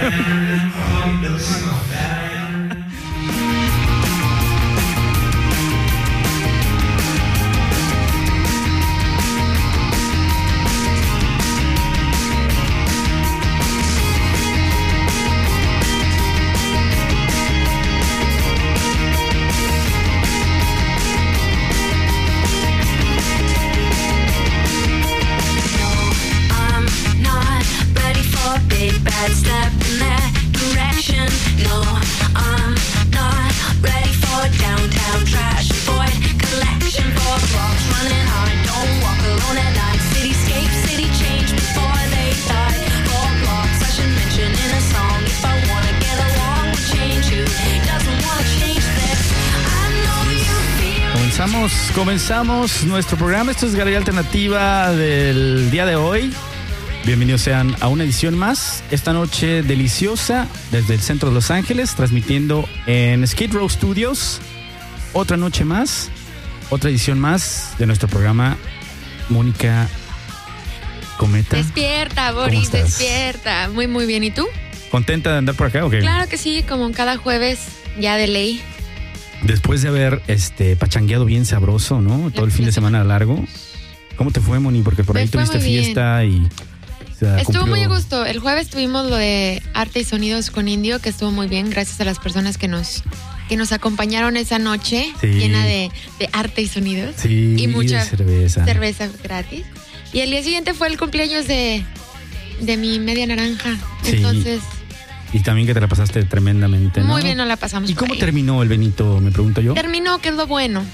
Comenzamos nuestro programa. Esto es Galería Alternativa del día de hoy. Bienvenidos sean a una edición más. Esta noche deliciosa desde el centro de Los Ángeles, transmitiendo en Skid Row Studios. Otra noche más, otra edición más de nuestro programa. Mónica Cometa. Despierta, Boris, despierta. Muy, muy bien. ¿Y tú? ¿Contenta de andar por acá o qué? Claro que sí, como cada jueves, ya de ley. Después de haber pachangueado bien sabroso, ¿no? Todo el fin de semana largo. ¿Cómo te fue, Moni? Porque por ahí tuviste fiesta y... Estuvo muy a gusto. El jueves tuvimos lo de Arte y Sonidos con Indio, que estuvo muy bien, gracias a las personas que nos acompañaron esa noche, sí, llena de arte y sonidos. Sí, y mucha cerveza gratis. Y el día siguiente fue el cumpleaños de mi media naranja. Sí. Entonces... Y también que te la pasaste tremendamente, ¿no? Muy bien, nos la pasamos. ¿Y cómo terminó el Benito, me pregunto yo? Terminó, que es lo bueno.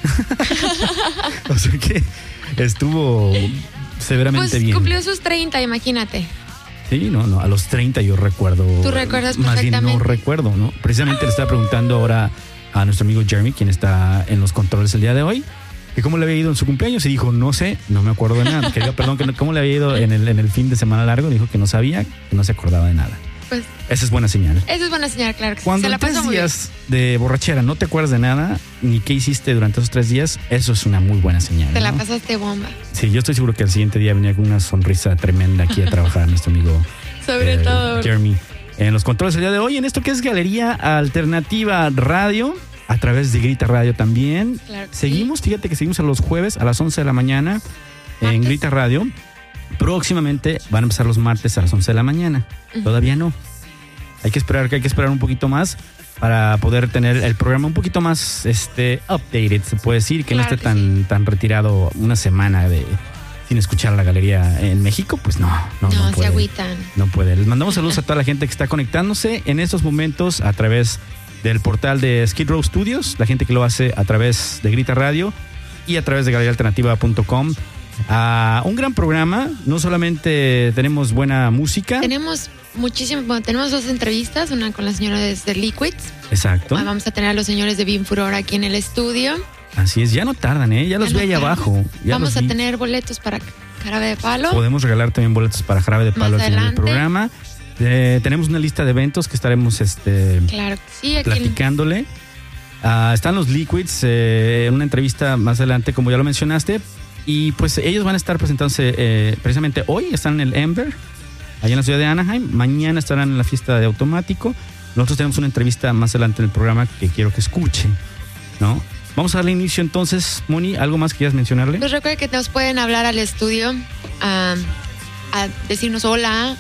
O sea que estuvo severamente bien. Cumplió sus 30, imagínate. Sí, no, a los 30 yo recuerdo. ¿Tú recuerdas más perfectamente? Bien no recuerdo, ¿no? Precisamente le estaba preguntando ahora a nuestro amigo Jeremy, quien está en los controles el día de hoy, que cómo le había ido en su cumpleaños, y dijo, no sé, no me acuerdo de nada. ¿Cómo le había ido en el fin de semana largo? Dijo que no sabía, que no se acordaba de nada. Pues, esa es buena señal. Esa es buena señal, claro que Cuando se la pasó en 3 muy días de borrachera no te acuerdas de nada, ni qué hiciste durante esos 3 días, eso es una muy buena señal. Te ¿no? la pasaste bomba. Sí, yo estoy seguro que al siguiente día venía con una sonrisa tremenda aquí a trabajar nuestro amigo Sobre todo Jeremy en los controles el día de hoy, en esto que es Galería Alternativa Radio, a través de Grita Radio también. Claro que seguimos, sí. Fíjate que seguimos a los jueves a las 11 de la mañana en Grita Radio. Próximamente van a empezar los martes a las 11 de la mañana. Todavía no. Hay que esperar un poquito más para poder tener el programa un poquito más updated, se puede decir, que claro no esté tan retirado una semana sin escuchar la galería en México. Pues no se puede, agüitan. No puede. Les mandamos saludos a toda la gente que está conectándose en estos momentos a través del portal de Skid Row Studios, la gente que lo hace a través de Grita Radio y a través de galeriaalternativa.com. Un gran programa, no solamente tenemos buena música. Tenemos tenemos 2 entrevistas, una con la señora de Liquids. Exacto. Vamos a tener a los señores de Beam Furor aquí en el estudio. Así es, ya no tardan, ya los vi allá abajo. Vamos a tener boletos para Jarabe de Palo. Podemos regalar también boletos para Jarabe de Palo aquí en el programa. Tenemos una lista de eventos que estaremos claro que sí, aquí platicándole. Están los Liquids, en una entrevista más adelante, como ya lo mencionaste. Y pues ellos van a estar presentándose precisamente hoy, están en el Ember, allá en la ciudad de Anaheim. Mañana estarán en la fiesta de Automático. Nosotros tenemos una entrevista más adelante en el programa que quiero que escuchen, ¿no? Vamos a darle inicio entonces, Moni, ¿algo más que quieras mencionarle? Pues recuerden que nos pueden hablar al estudio, a decirnos hola,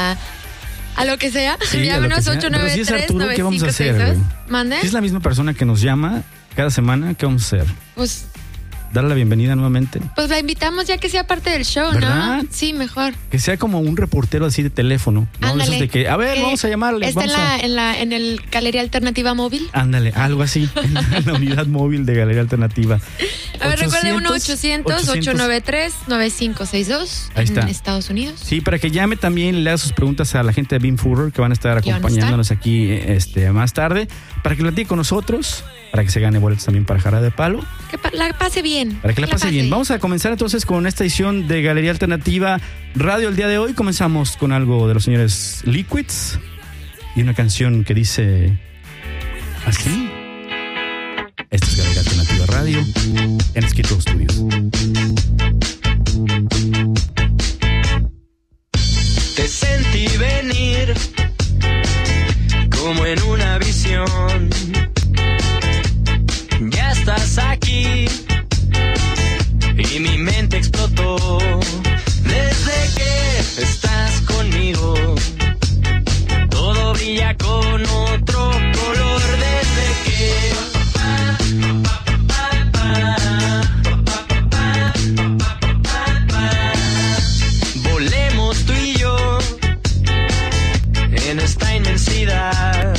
a lo que sea. Sí, llámenos 893-9562. ¿Qué vamos a hacer? ¿Mande? Si es la misma persona que nos llama cada semana, ¿qué vamos a hacer? Pues... darle la bienvenida nuevamente. Pues la invitamos ya que sea parte del show, ¿verdad? ¿no? Sí, mejor. Que sea como un reportero así de teléfono, ¿no? Ándale. Esos de que, a ver, vamos a llamarle. Está en el Galería Alternativa Móvil. Ándale, algo así, en la unidad móvil de Galería Alternativa. A ver, recuerde 1-800-893-9562 en Estados Unidos. Sí, para que llame también y le haga sus preguntas a la gente de Beam Furor que van a estar acompañándonos aquí más tarde, para que lo platique con nosotros, para que se gane boletos también para Jarabe de Palo. Que la pase bien. Para que la pase bien. Vamos a comenzar entonces con esta edición de Galería Alternativa Radio el día de hoy. Comenzamos con algo de los señores Liquids y una canción que dice así. Esta es Galería Alternativa Radio en Skid Row Studios. Te sentí venir como en una visión. Ya estás aquí y mi mente explotó. Desde que estás conmigo, todo brilla con otro color. Desde que volemos tú y yo en esta inmensidad.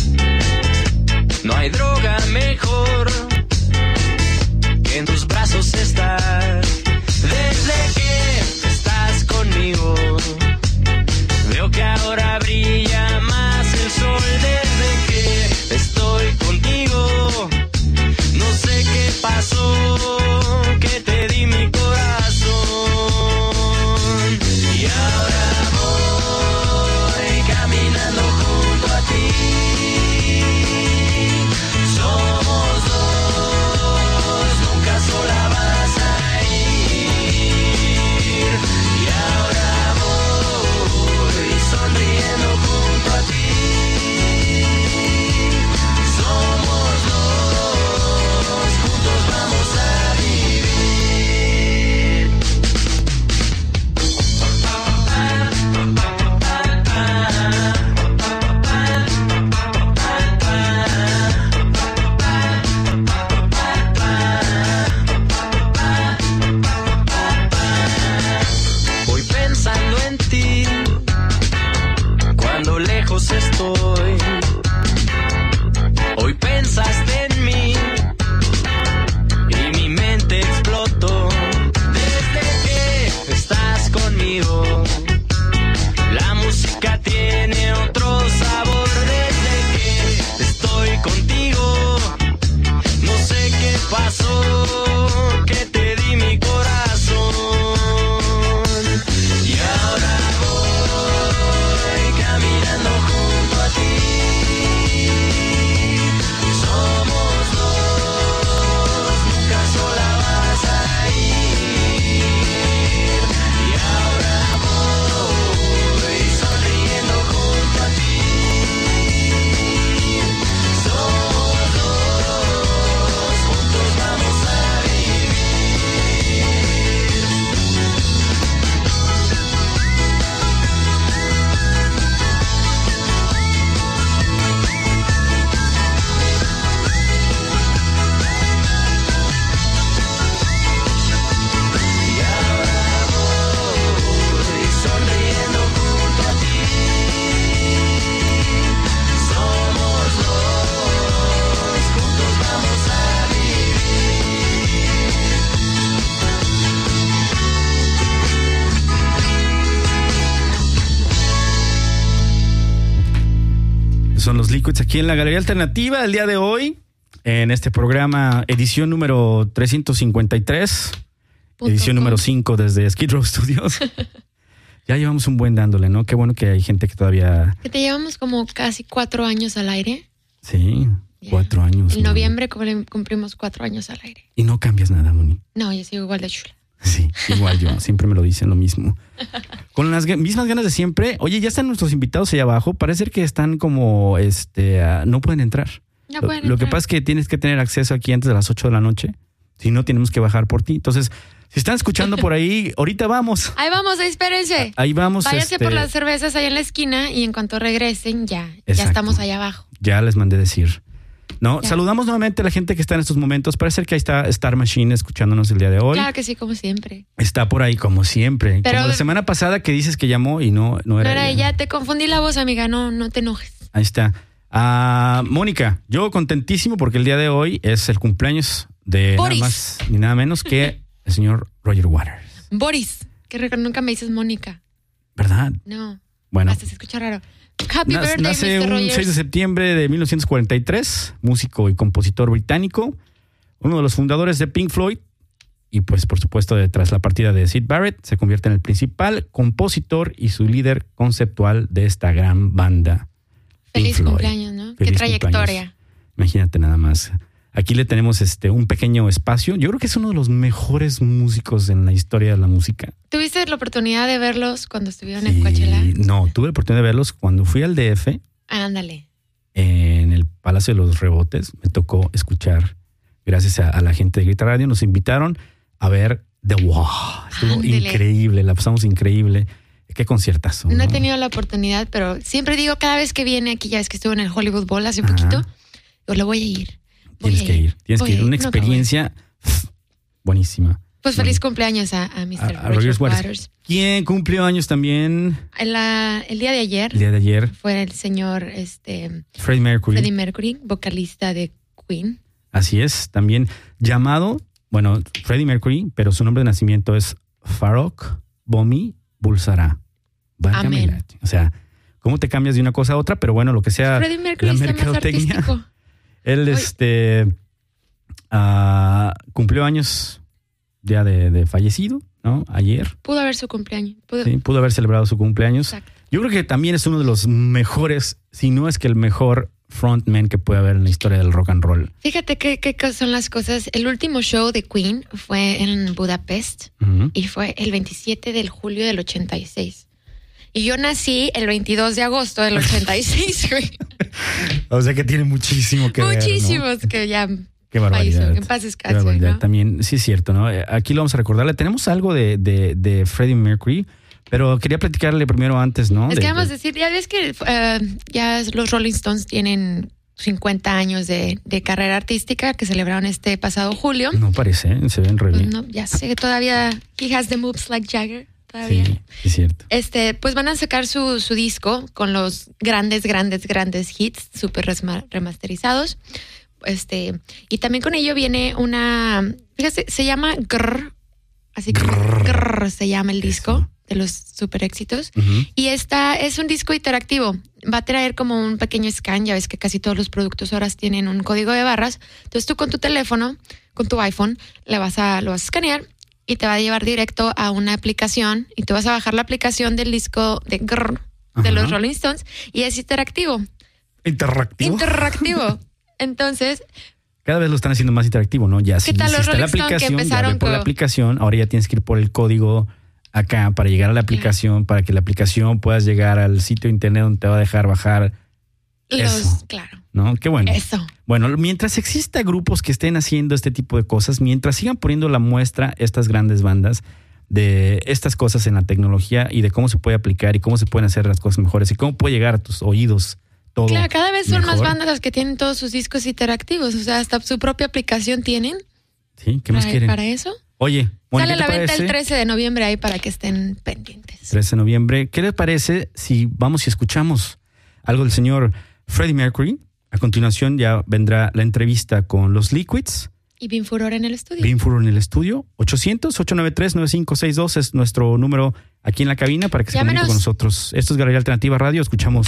No hay droga mejor que en tus brazos estar. Desde que estás conmigo, veo que ahora brilla más el sol. Desde que estoy contigo, no sé qué pasó, que te di mi corazón. Y ahora voy caminando junto a ti. Somos dos, nunca sola vas a ir. Y ahora voy sonriendo junto a ti. Somos dos, juntos vamos a vivir. Voy pensando en ti cuando lejos estoy. Hoy pensaste en mí y mi mente explotó. Desde que estás conmigo, la música tiene otro sabor. Desde que estoy contigo, no sé qué pasó, que te di mi corazón. Y ahora voy caminando junto a ti. Somos dos, nunca sola vas a ir. Y ahora voy sonriendo junto a ti. Somos dos, juntos vamos a vivir. Y ahora voy sonriendo junto a ti. Somos dos, juntos vamos a Son los Liquids aquí en la Galería Alternativa el día de hoy, en este programa, edición número 353, edición número 5 desde Skid Row Studios. Ya llevamos un buen dándole, ¿no? Qué bueno que hay gente que todavía... Que te llevamos como casi 4 años al aire. Sí, 4 años. En noviembre cumplimos 4 años al aire. Y no cambias nada, Moni. No, yo sigo igual de chula. Sí, igual yo, siempre me lo dicen lo mismo. Con las mismas ganas de siempre. Oye, ya están nuestros invitados allá abajo. Parece que están como, no pueden entrar. No pueden Lo que entrar. pasa es que tienes que tener acceso aquí antes de las 8 de la noche. Si no, tenemos que bajar por ti. Entonces, si están escuchando por ahí, ahorita vamos. Ahí vamos, espérense. Ahí vamos. Váyanse por las cervezas ahí en la esquina y en cuanto regresen ya estamos allá abajo. Ya les mandé decir. No, ya. Saludamos nuevamente a la gente que está en estos momentos. Parece que ahí está Star Machine escuchándonos el día de hoy. Claro que sí, como siempre. Está por ahí como siempre. Pero como la semana pasada que dices que llamó y no era No era ella. ella. Te confundí la voz, amiga. No te enojes. Ahí está. Mónica, yo contentísimo porque el día de hoy es el cumpleaños de Boris. nada más ni nada menos que el señor Roger Waters. Boris, que nunca me dices Mónica. ¿Verdad? No. Bueno. Hasta se escucha raro. Happy birthday, nace Mr. un Rogers. 6 de septiembre de 1943, músico y compositor británico, uno de los fundadores de Pink Floyd, y pues por supuesto tras la partida de Syd Barrett se convierte en el principal compositor y su líder conceptual de esta gran banda. Feliz Pink Floyd. cumpleaños, ¿no? Feliz Qué trayectoria. cumpleaños. Imagínate nada más. Aquí le tenemos un pequeño espacio. Yo creo que es uno de los mejores músicos en la historia de la música. ¿Tuviste la oportunidad de verlos cuando estuvieron en Coachella? No, tuve la oportunidad de verlos cuando fui al DF. Ándale. en el Palacio de los Rebotes. Me tocó escuchar, gracias a la gente de Grita Radio, nos invitaron a ver The Wall. Estuvo increíble, la pasamos increíble. Qué conciertazo. No he tenido la oportunidad, pero siempre digo, cada vez que viene aquí, ya ves que estuvo en el Hollywood Bowl hace un poquito, yo le voy a ir. Tienes que ir. Una experiencia buenísima. Pues feliz cumpleaños a Mr. Roger Waters. ¿Quién cumplió años también? El día de ayer. El día de ayer. Fue el señor Freddie Mercury, vocalista de Queen. Así es, también llamado, bueno, Freddie Mercury, pero su nombre de nacimiento es Farrokh Bomi Bulsara. Amén. O sea, ¿cómo te cambias de una cosa a otra? Pero bueno, lo que sea Freddie Mercury la mercadotecnia. Está más él cumplió años ya de fallecido, ¿no? Ayer. Pudo haber su cumpleaños. Pudo haber celebrado su cumpleaños. Exacto. Yo creo que también es uno de los mejores, si no es que el mejor frontman que puede haber en la historia del rock and roll. Fíjate qué son las cosas. El último show de Queen fue en Budapest y fue el 27 de julio del 86. Y yo nací el 22 de agosto del 86, güey. O sea que tiene muchísimo que ver, ¿no? Muchísimos que ya... Qué barbaridad. En paz descanse, ¿no? También, sí es cierto, ¿no? Aquí lo vamos a recordarle. Tenemos algo de Freddie Mercury, pero quería platicarle primero antes, ¿no? Es que vamos a decir, ya ves que ya los Rolling Stones tienen 50 años de carrera artística que celebraron este pasado julio. No parece, se ven re bien. No, ya sé que todavía he has the moves like Jagger. Todavía. Sí, es cierto. Pues van a sacar su disco con los grandes hits súper remasterizados. Y también con ello viene una, fíjate, se llama Grrr, así que Grrr se llama el disco de los super éxitos. Y es un disco interactivo. Va a traer como un pequeño scan, ya ves que casi todos los productos ahora tienen un código de barras. Entonces tú con tu teléfono, con tu iPhone, lo vas a escanear y te va a llevar directo a una aplicación y tú vas a bajar la aplicación del disco de Grrr de los Rolling Stones y es interactivo. Interactivo. Entonces, cada vez lo están haciendo más interactivo, ¿no? Ya si está la aplicación, ya ve por la aplicación, ahora ya tienes que ir por el código acá para llegar a la aplicación, para que la aplicación puedas llegar al sitio de internet donde te va a dejar bajar eso, claro. ¿No? Qué bueno. Eso. Bueno, mientras exista grupos que estén haciendo este tipo de cosas, mientras sigan poniendo la muestra estas grandes bandas de estas cosas en la tecnología y de cómo se puede aplicar y cómo se pueden hacer las cosas mejores y cómo puede llegar a tus oídos. Todo claro, cada vez son mejor. más bandas las que tienen todos sus discos interactivos. O sea, hasta su propia aplicación tienen. Sí, ¿qué más quieren? ¿Para eso? Oye, bueno, sale a la venta parece? el 13 de noviembre ahí para que estén pendientes. 13 de noviembre. ¿Qué les parece si vamos y escuchamos algo del señor Freddie Mercury? A continuación ya vendrá la entrevista con los Liquids. Y Bin Furor en el estudio. Bin Furor en el estudio. 800-893-9562 es nuestro número aquí en la cabina para que se comunique con nosotros. Esto es Galería Alternativa Radio. Escuchamos.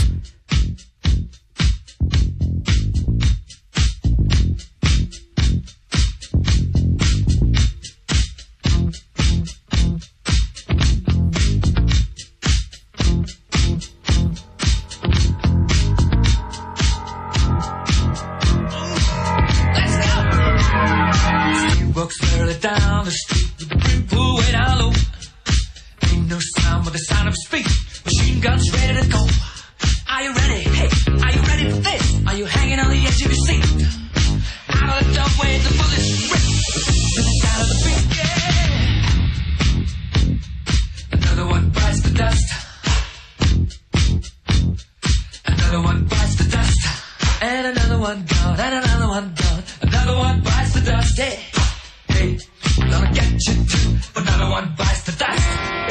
Walks further down the street with the brim pulled way down low. Ain't no sound but the sound of his feet. Machine guns ready to go. Are you ready? Hey, are you ready for this? Are you hanging on the edge of your seat? Out of the dump the bullets rip. To the sound of the beat, yeah. Another one bites the dust. Another one bites the dust. And another one gone, and another one gone. Another one bites the dust, yeah. Hey, gonna get you too. Another one bites the dust.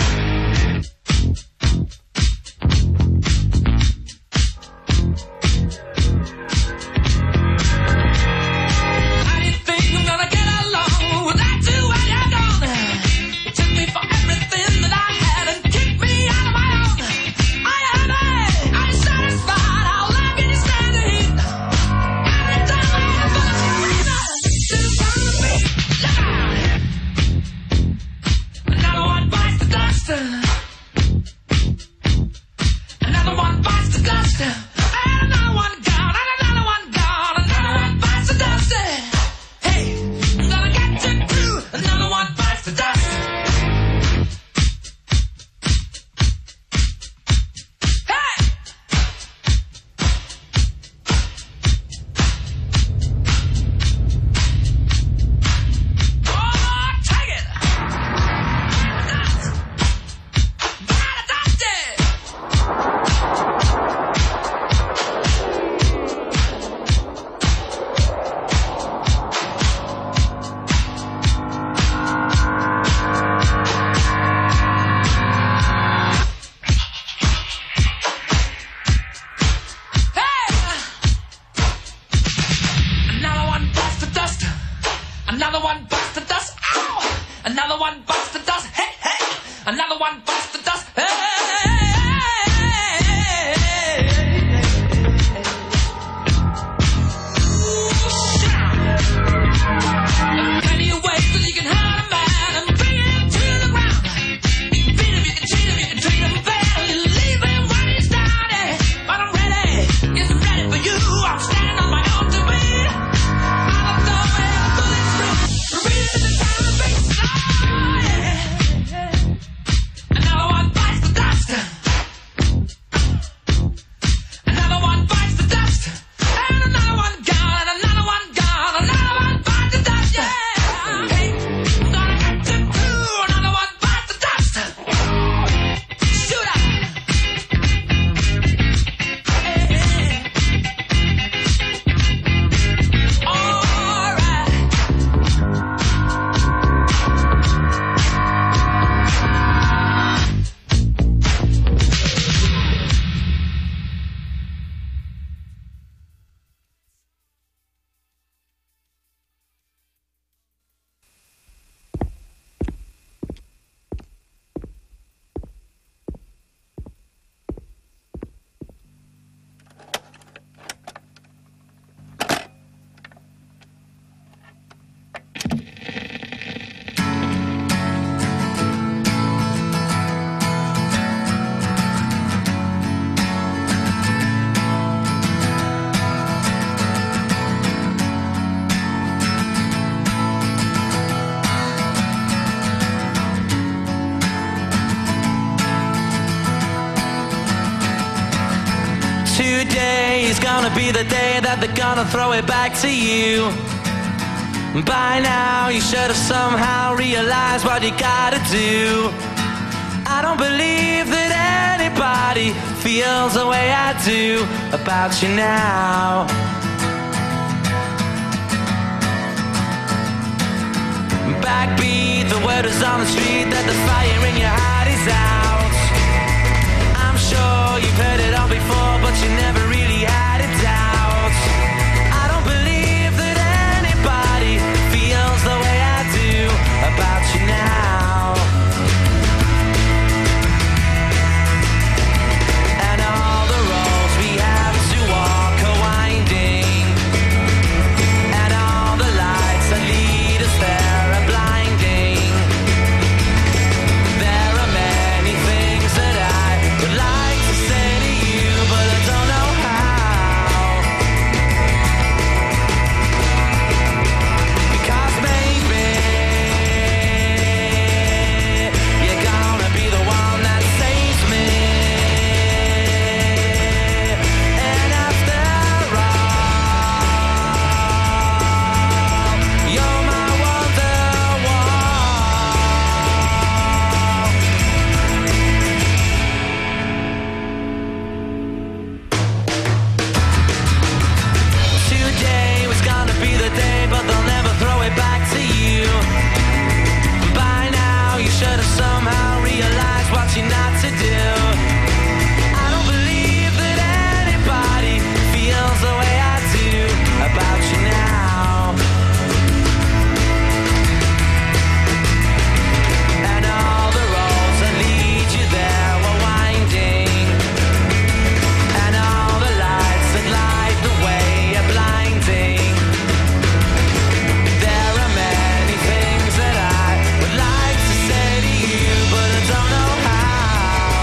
How do you think I'm gonna get along without you when you're gone? You took me for everything that I had and kicked me out of my own. Are you happy? Are you satisfied? How long can you stand the heat? Every time I have a breather to the front of me. Another one bites one bites the dust. Ow! Another one bites the dust. Hey, hey! Another one bites the dust. Hey! Plenty of ways that you can hurt a man and bring him to the ground. You can beat him, you can cheat him, you can treat him bad. You leave him when he's down. But I'm ready, yes, I'm ready for you. I'm standing on my own two feet. I'm the man bullets through. Reading the time of big side. Another one bites the dust. Another one bites the dust. And another one gone, and another one gone. Another one bites the dust, yeah. Hey, gonna get to do. Another one bites the dust. Shoot up. All right. Today is gonna be the day that they're gonna throw it back to you. By now you should have somehow realized what you gotta do. I don't believe that anybody feels the way I do about you now. Backbeat, the word is on the street that the fire in your heart is out. I'm sure you've heard it all before, but you never really had a doubt. I don't believe that anybody feels the way I do about you now. And all the roads we have to walk are winding, and all the lights that lead us there are blinding. There are many things that I would like to say to you, but I don't know how. Because maybe you're gonna be the one that saves me. And after all, you're my wonderwall. Today was gonna be the day, but they'll never throw it back to you. By now you should have somehow realized what you're not to do. I don't believe that anybody feels the way I do about you now. And all the roads that lead you there were winding, and all the lights that light the way are blinding. There are many things that I would like to say to you, but I don't know how.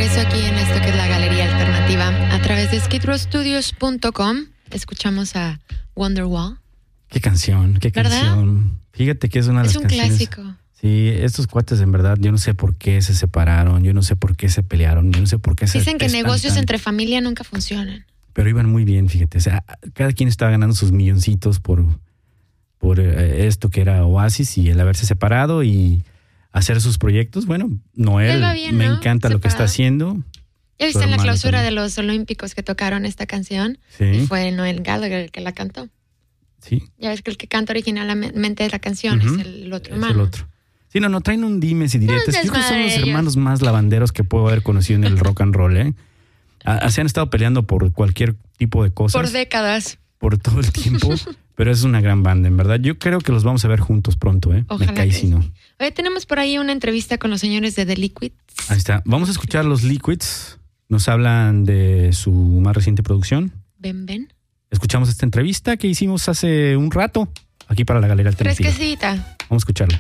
regreso aquí en esto que es la Galería Alternativa a través de skidrowstudios.com. Escuchamos a Wonderwall. Qué canción, qué ¿verdad? canción. Fíjate que es una de las canciones. Es un clásico. Sí, estos cuates en verdad, yo no sé por qué se separaron, yo no sé por qué se pelearon, yo no sé por qué se Dicen que detestan negocios tanto. entre familia nunca funcionan. Pero iban muy bien, fíjate. O sea, cada quien estaba ganando sus milloncitos por esto que era Oasis y el haberse separado y hacer sus proyectos. Bueno, Noel Él va bien, me ¿no? encanta lo que está Separado. haciendo. Ya Su viste en la hermano clausura también. de los Olímpicos que tocaron esta canción Sí. y fue Noel Gallagher el que la cantó. Sí. Ya ves que el que canta originalmente la canción Ujú. es el otro Es hermano. el otro. Sí, no, traen un dimes y diretes. Es Yo creo que son los desmadre hermanos más lavanderos que puedo haber conocido en el rock and roll, ¿eh? Se han estado peleando por cualquier tipo de cosas. Por décadas. Por todo el tiempo. Pero es una gran banda, en verdad. Yo creo que los vamos a ver juntos pronto, ¿eh? Ojalá Me cae que si no. sí. Oye, tenemos por ahí una entrevista con los señores de The Liquids. Ahí está. Vamos a escuchar los Liquids. Nos hablan de su más reciente producción. Ven. Escuchamos esta entrevista que hicimos hace un rato aquí para la Galería Alternativa. Fresquecita. Vamos a escucharla.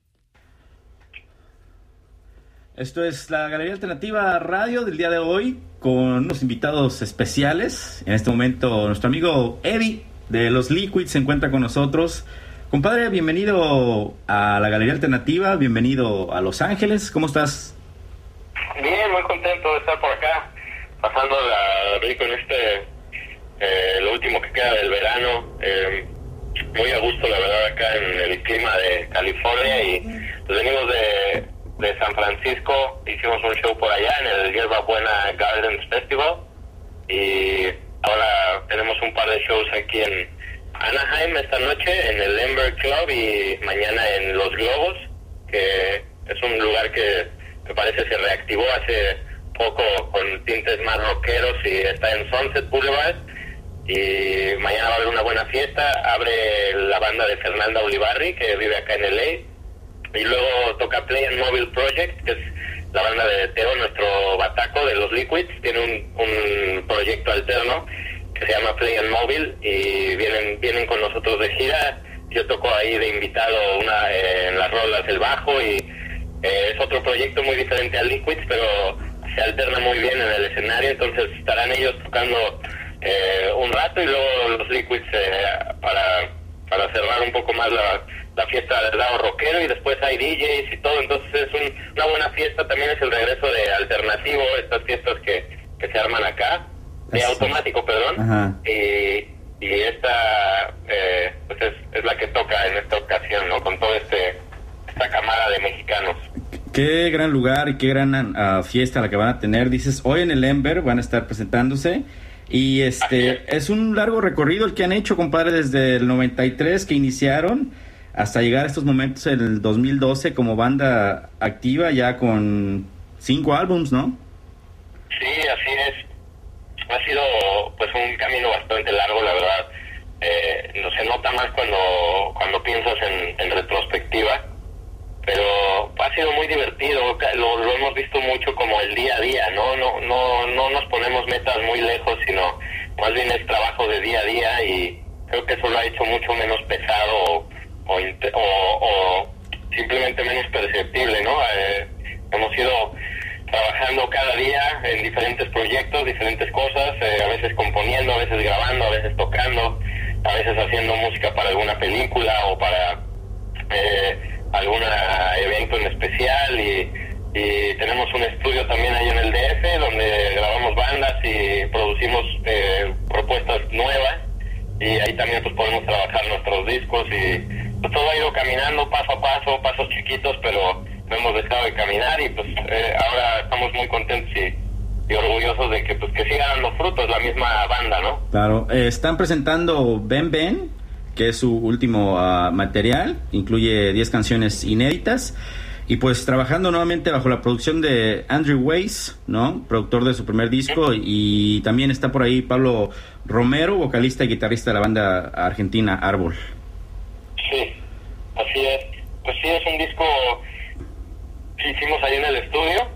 Esto es la Galería Alternativa Radio del día de hoy con unos invitados especiales. En este momento nuestro amigo Eddie de los Liquids se encuentra con nosotros. Compadre, bienvenido a la Galería Alternativa, bienvenido a Los Ángeles. ¿Cómo estás? Bien, muy contento de estar por acá, pasando la rico en lo último que queda del verano. Muy a gusto, la verdad, acá en el clima de California, y pues venimos de San Francisco, hicimos un show por allá en el Hierba Buena Gardens Festival, y ahora tenemos un par de shows aquí en Anaheim esta noche, en el Ember Club, y mañana en Los Globos, que es un lugar que me parece se reactivó hace poco con tintes más rockeros, y está en Sunset Boulevard, y mañana va a haber una buena fiesta. Abre la banda de Fernanda Ulibarri, que vive acá en LA, y luego toca Play and Mobile Project, que es la banda de Teo, nuestro bataco de los Liquids. Tiene un proyecto alterno que se llama Play and Mobile, y vienen con nosotros de gira. Yo toco ahí de invitado en las rolas el bajo, y es otro proyecto muy diferente al Liquids, pero se alterna muy bien en el escenario. Entonces estarán ellos tocando un rato, y luego los Liquids para cerrar un poco más la fiesta del lado rockero, y después hay DJs y todo. Entonces es una buena fiesta. También es el regreso de Alternativo, estas fiestas que se arman acá, de Así. Automático, perdón. Ajá. Y esta pues es la que toca en esta ocasión, ¿no? Con toda esta camada de mexicanos. Qué gran lugar y qué gran fiesta la que van a tener. Dices, hoy en el Ember van a estar presentándose. Y es un largo recorrido el que han hecho, compadre, desde el 93 que iniciaron hasta llegar a estos momentos en el 2012 como banda activa, ya con 5 álbums, ¿no? Sí, así es. Ha sido pues un camino bastante largo, la verdad. No se nota más cuando piensas en retrospectiva, pero ha sido muy divertido. Lo hemos visto mucho como el día a día, ¿no? No nos ponemos metas muy lejos, sino más bien es trabajo de día a día, y creo que eso lo ha hecho mucho menos pesado o simplemente menos perceptible, ¿no? Hemos ido trabajando cada día en diferentes proyectos, diferentes cosas, a veces componiendo, a veces grabando, a veces tocando, a veces haciendo música para alguna película o para algún evento en especial, y tenemos un estudio también ahí en el DF donde grabamos bandas y producimos propuestas nuevas, y ahí también pues podemos trabajar nuestros discos, y pues todo ha ido caminando paso a paso, pasos chiquitos, pero no hemos dejado de caminar, y pues ahora estamos muy contentos y orgullosos de que siga dando frutos la misma banda, ¿no? Claro, están presentando Ben, que es su último material, incluye 10 canciones inéditas, y pues trabajando nuevamente bajo la producción de Andrew Weiss, ¿no? Productor de su primer disco, y también está por ahí Pablo Romero, vocalista y guitarrista de la banda argentina Árbol. Sí, así es. Pues sí, es un disco que hicimos ahí en el estudio.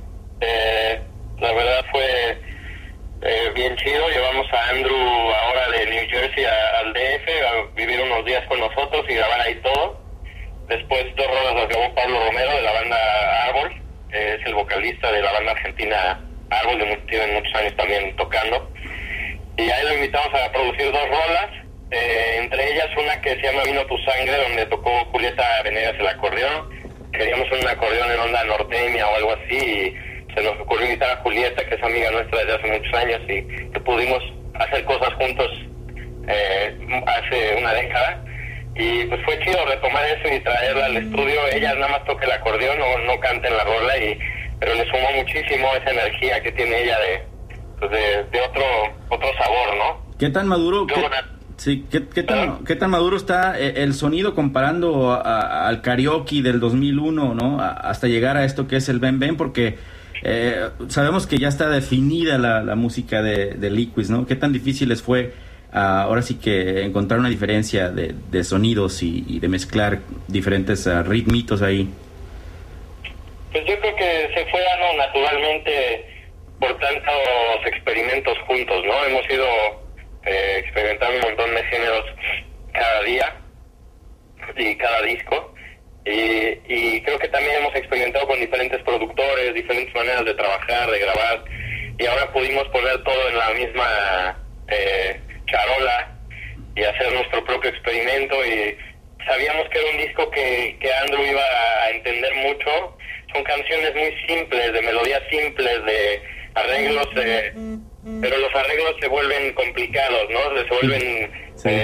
La verdad fue bien chido. Llevamos a Andrew ahora de New Jersey al DF a vivir unos días con nosotros y grabar ahí todo. Después 2 rolas las grabó Pablo Romero de la banda Árbol, es el vocalista de la banda argentina Árbol tienen muchos años también tocando. Y a él lo invitamos a producir 2 rolas, entre ellas una que se llama Vino tu Sangre, donde tocó Julieta Venegas el acordeón. Queríamos un acordeón en onda norteña o algo así, y se nos ocurrió invitar a Julieta, que es amiga nuestra desde hace muchos años, y que pudimos hacer cosas juntos hace una década. Y pues fue chido retomar eso y traerla al estudio. Ella nada más toca el acordeón, no canta en la rola, pero le sumó muchísimo esa energía que tiene ella de otro sabor, ¿no? ¿Qué tan maduro? ¿Qué tan maduro está el sonido comparando al karaoke del 2001, ¿no? Hasta llegar a esto que es el Ben Ben, porque sabemos que ya está definida la música de Liquids, ¿no? ¿Qué tan difícil les fue ahora sí que encontrar una diferencia de sonidos y de mezclar diferentes ritmitos ahí? Pues yo creo que se fue dando naturalmente por tantos experimentos juntos, ¿no? Hemos ido experimentando un montón de géneros cada día y cada disco, y creo que también hemos experimentado con diferentes productores, diferentes maneras de trabajar, de grabar, y ahora pudimos poner todo en la misma charola y hacer nuestro propio experimento, y sabíamos que era un disco que Andrew iba a entender mucho. Son canciones muy simples, de melodías simples, de arreglos, pero los arreglos se vuelven complicados, ¿no? Se vuelven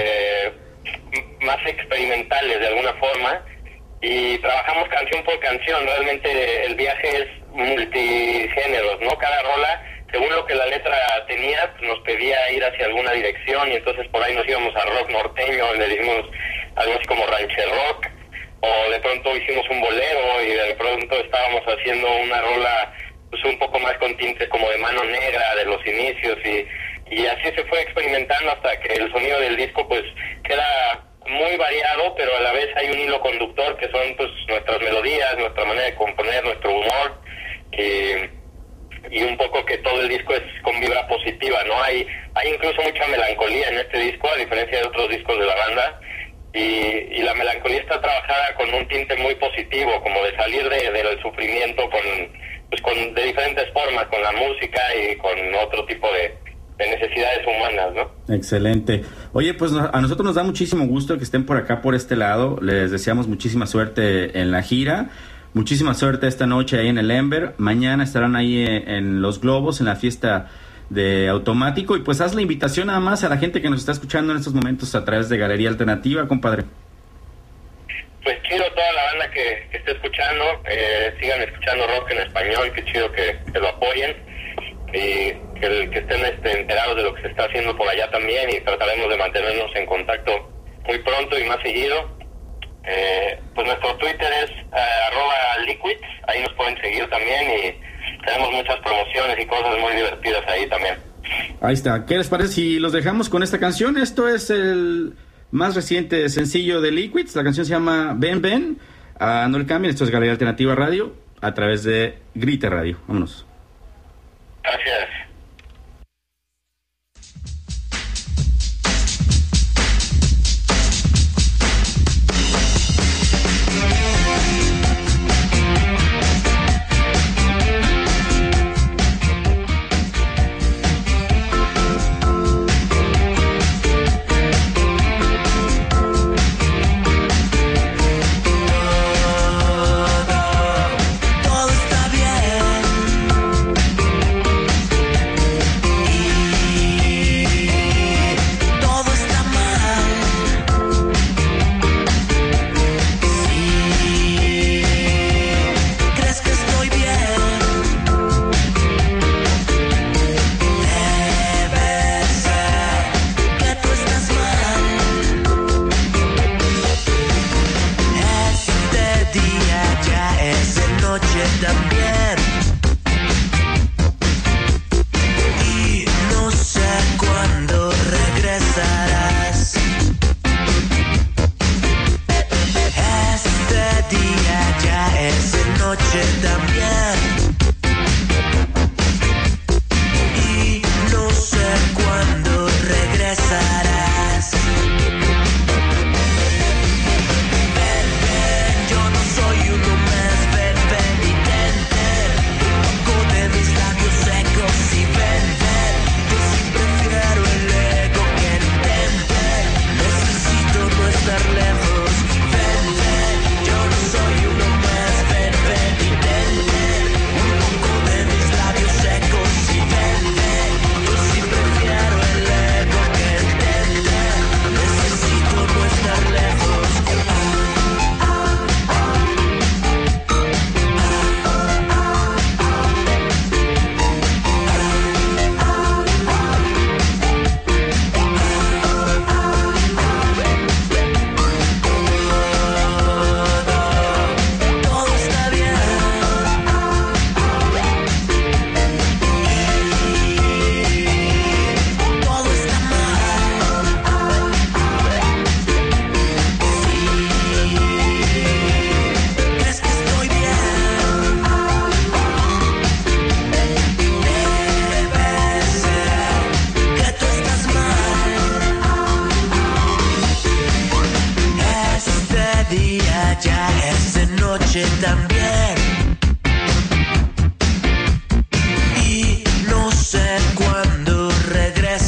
más experimentales de alguna forma, y trabajamos canción por canción. Realmente el viaje es multigéneros, ¿no? Cada rola, según lo que la letra tenía, pues nos pedía ir hacia alguna dirección, y entonces por ahí nos íbamos a rock norteño, le dimos algo así como rancher rock, o de pronto hicimos un bolero, y de pronto estábamos haciendo una rola pues un poco más con tintes como de Mano Negra de los inicios, y así se fue experimentando hasta que el sonido del disco pues queda muy variado, pero a la vez hay un hilo conductor que son pues nuestras melodías, nuestra manera de componer, nuestro humor, y un poco que todo el disco es con vibra positiva, ¿no? Hay incluso mucha melancolía en este disco, a diferencia de otros discos de la banda, y la melancolía está trabajada con un tinte muy positivo, como de salir del sufrimiento de diferentes formas, con la música y con otro tipo de necesidades humanas, ¿no? Excelente. Oye, pues a nosotros nos da muchísimo gusto que estén por acá, por este lado. Les deseamos muchísima suerte en la gira. Muchísima suerte esta noche ahí en el Ember. Mañana estarán ahí en Los Globos, en la fiesta de Automático. Y pues haz la invitación nada más a la gente que nos está escuchando en estos momentos a través de Galería Alternativa, compadre. Pues chido toda la banda que esté escuchando, sigan escuchando rock en español, qué chido que lo apoyen, y que estén enterados de lo que se está haciendo por allá también, y trataremos de mantenernos en contacto muy pronto y más seguido. Pues nuestro Twitter es @liquids, ahí nos pueden seguir también, y tenemos muchas promociones y cosas muy divertidas ahí también. Ahí está. ¿Qué les parece si los dejamos con esta canción? Esto es el más reciente sencillo de Liquids. La canción se llama Ben Ben. No le cambien, esto es Galería Alternativa Radio a través de Grita Radio. Vámonos. Gracias. Todo está bien.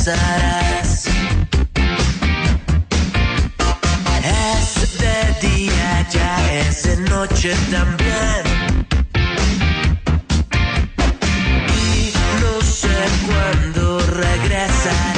regresarás. Es de día, ya es de noche también. Y no sé cuándo regresarás.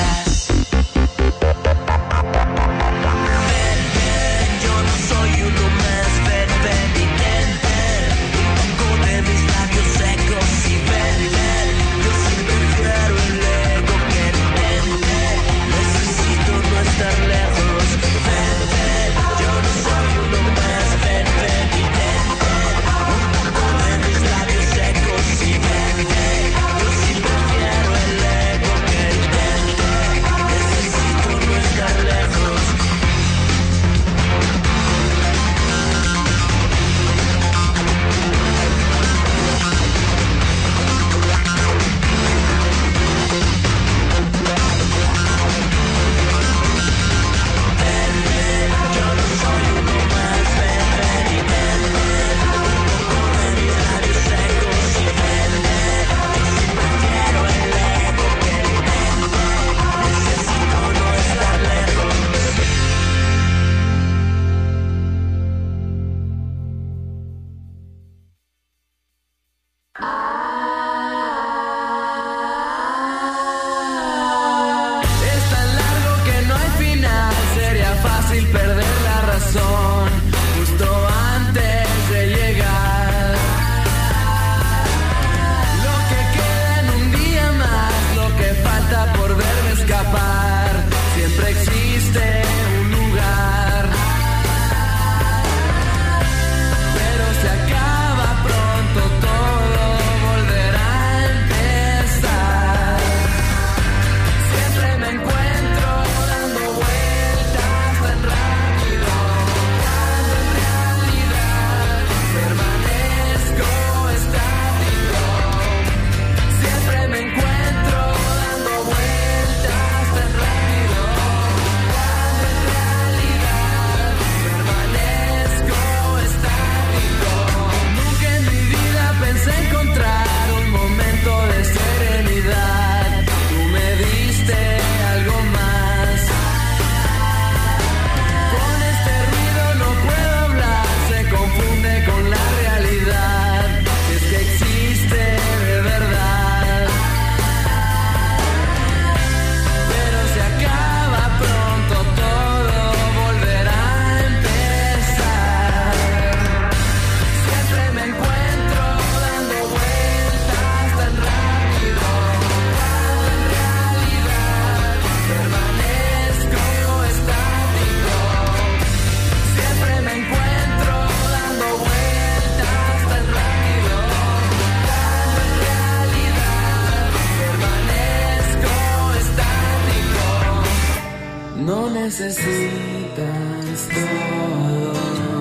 necesitas todo.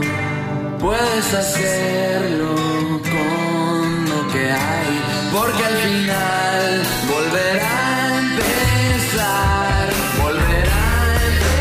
Puedes hacerlo con lo que hay, porque al final volverá a empezar, volverá a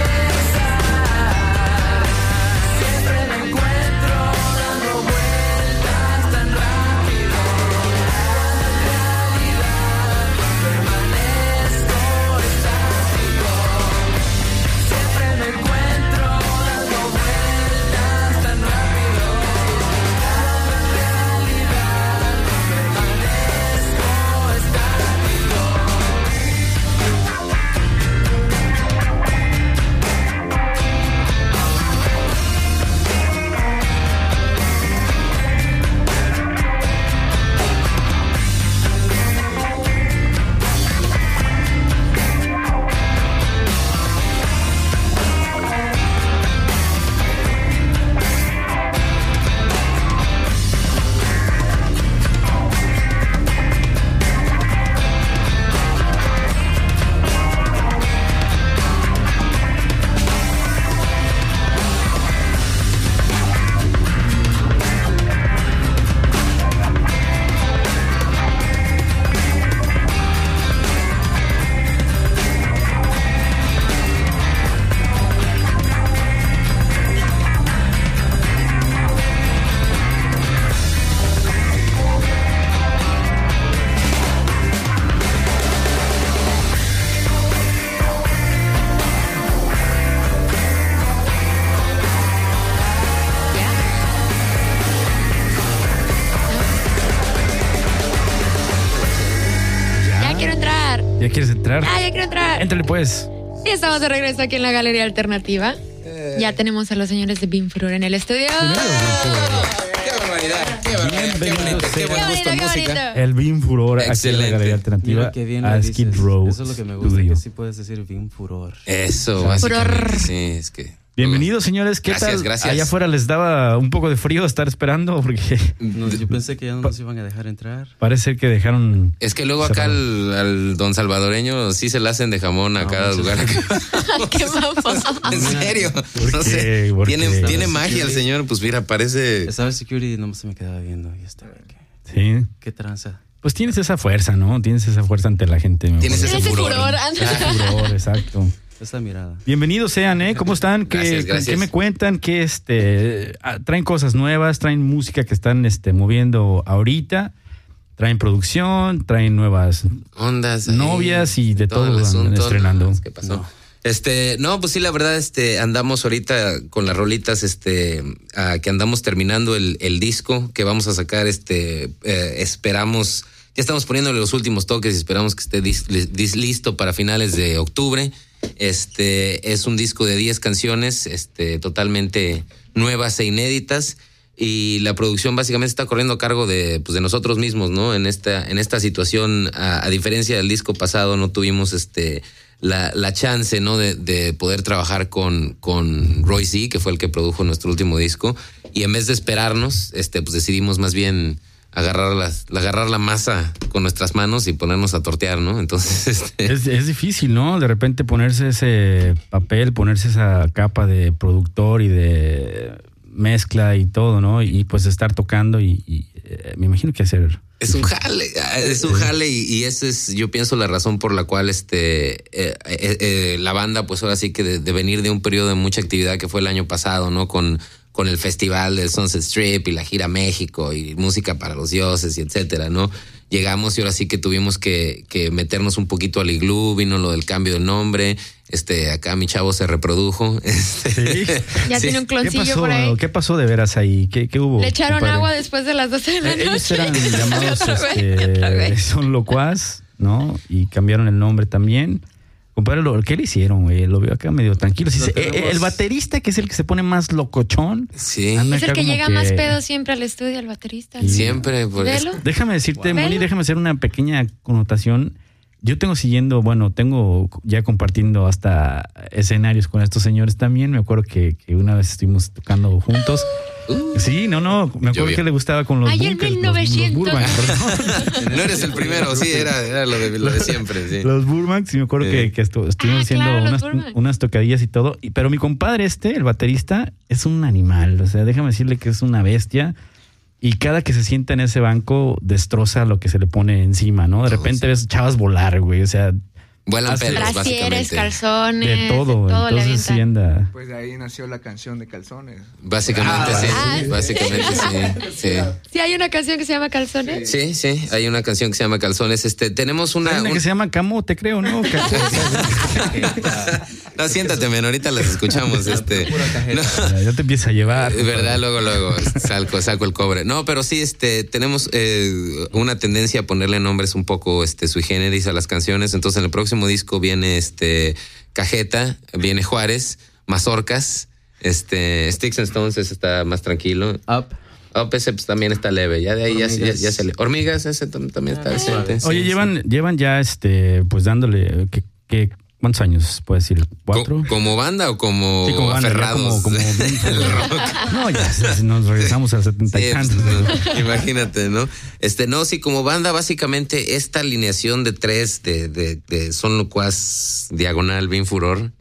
empezar. Siempre me encuentro dando vueltas tan rápido. En realidad permanezco estático. Siempre me encuentro dando vueltas tan rápido. En realidad permanezco estático. ¿Ya quieres entrar? Ya quiero entrar. Éntrale pues. Y estamos de regreso aquí en la Galería Alternativa. Ya tenemos a los señores de Beam Furor en el estudio. ¡Qué barbaridad! ¡Qué barbaridad! ¡Qué bonito! ¡Qué buen gusto en Qué música! bonito. El Beam Furor aquí en la Excelente. Galería Alternativa Mira qué bien a lo Skid dices. Row Eso es lo que me gusta, Studio. que sí puedes decir bien furor. Eso, básicamente. Furor. Sí, es que... Bienvenidos, señores. ¿Qué Gracias, tal? gracias. Allá afuera les daba un poco de frío estar esperando porque No, yo pensé que ya no nos iban a dejar entrar. parece ser que dejaron... Es que luego acá al don salvadoreño sí se la hacen de jamón a cada lugar. Qué mamón. En serio. ¿Por No qué? sé. ¿Por Tiene qué? magia el señor. Pues mira, parece... Esa vez security no se me quedaba viendo. Y estaba, Sí. ¿qué tranza? Pues tienes esa fuerza, ¿no? Tienes esa fuerza ante la gente. me Tienes acuerdo. ese Ese furor. furor. Ese furor, exacto. Esa mirada. Bienvenidos sean, ¿eh? ¿Cómo están? Gracias, gracias. ¿Qué me cuentan? ¿Qué traen cosas nuevas? ¿Traen música que están moviendo ahorita? ¿Traen producción? ¿Traen nuevas Ondas. ahí, novias y de todo el andan asunto? estrenando? ¿Qué pasó? No, pues sí, la verdad, andamos ahorita con las rolitas, que andamos terminando el disco que vamos a sacar, esperamos, ya estamos poniéndole los últimos toques y esperamos que esté listo para finales de octubre. Es un disco de 10 canciones, totalmente nuevas e inéditas. Y la producción básicamente está corriendo a cargo de nosotros mismos, ¿no? En esta situación, a diferencia del disco pasado, no tuvimos la chance, ¿no? de poder trabajar con Roy Z, que fue el que produjo nuestro último disco. Y en vez de esperarnos, pues decidimos más bien agarrar la masa con nuestras manos y ponernos a tortear, ¿no? Entonces, Es difícil, ¿no? De repente ponerse ese papel, ponerse esa capa de productor y de mezcla y todo, ¿no? Y pues estar tocando y me imagino que hacer... Es un jale y esa es, yo pienso, la razón por la cual la banda, pues ahora sí que de venir de un periodo de mucha actividad que fue el año pasado, ¿no? Con el festival del Sunset Strip y la gira a México y música para los dioses y etcétera, ¿no? Llegamos y ahora sí que tuvimos que meternos un poquito al iglú, vino lo del cambio de nombre, acá mi chavo se reprodujo. Sí. Ya Sí. tiene un ¿Qué cloncillo pasó? por ahí. ¿Qué pasó de veras ahí? ¿Qué hubo? Le echaron compadre? agua después de las 12 de la Ellos noche. eran llamados Otra vez. son locuaz, ¿no? Y cambiaron el nombre también. Compadre, ¿qué le hicieron, güey? Lo veo acá medio tranquilo. Sí, Lo tenemos- el baterista, que es el que se pone más locochón. Sí, anda Es el acá que como llega más pedo siempre al estudio, el baterista. siempre. Pues, Velo. Déjame decirte, Wow. Moni, déjame hacer una pequeña connotación. Yo tengo tengo ya compartiendo hasta escenarios con estos señores también. Me acuerdo que una vez estuvimos tocando juntos. Sí, me acuerdo Llovió. que le gustaba con los Ay, en Bunkers, 1900. los Burbank, perdón. no eres el primero, sí, era lo de siempre, sí. Los Burbanks, y me acuerdo que estuvimos haciendo claro, los Burbank. unas tocadillas y todo. Pero mi compadre el baterista, es un animal. O sea, déjame decirle que es una bestia. Y cada que se sienta en ese banco, destroza lo que se le pone encima, ¿no? De repente ves chavas volar, güey. O sea, Vuelan Hace- pelos, Brasieres, básicamente. calzones. de todo. le Entonces sí avientan. anda. Pues de ahí nació la canción de Calzones. Básicamente Ah, sí, básicamente sí. Sí, hay una canción que se llama Calzones. Sí, hay una canción que se llama Calzones. Tenemos Hay una un- que se llama Camo, te creo, ¿no? No, siéntate, men, ahorita las escuchamos. No, Ya te empieza a llevar. verdad, luego saco el cobre. No, pero sí, tenemos una tendencia a ponerle nombres un poco sui generis a las canciones. Entonces, en el próximo disco viene Cajeta, viene Juárez, Mazorcas, Sticks and Stones, ese está más tranquilo. Up. Ese pues, también está leve. Ya de ahí ya se le. Hormigas, ese también está decente. Oye, Sí, llevan ya pues dándole ¿cuántos años puedes decir? ¿4? ¿Como banda o como, Sí, como banda, ya aferrados? como El rock. No, ya nos regresamos al 70 y Sí, tantos. pues, no, imagínate, ¿no? No, sí, como banda, básicamente, esta alineación de 3 de Son Locuaz, Diagonal, Beam Furor,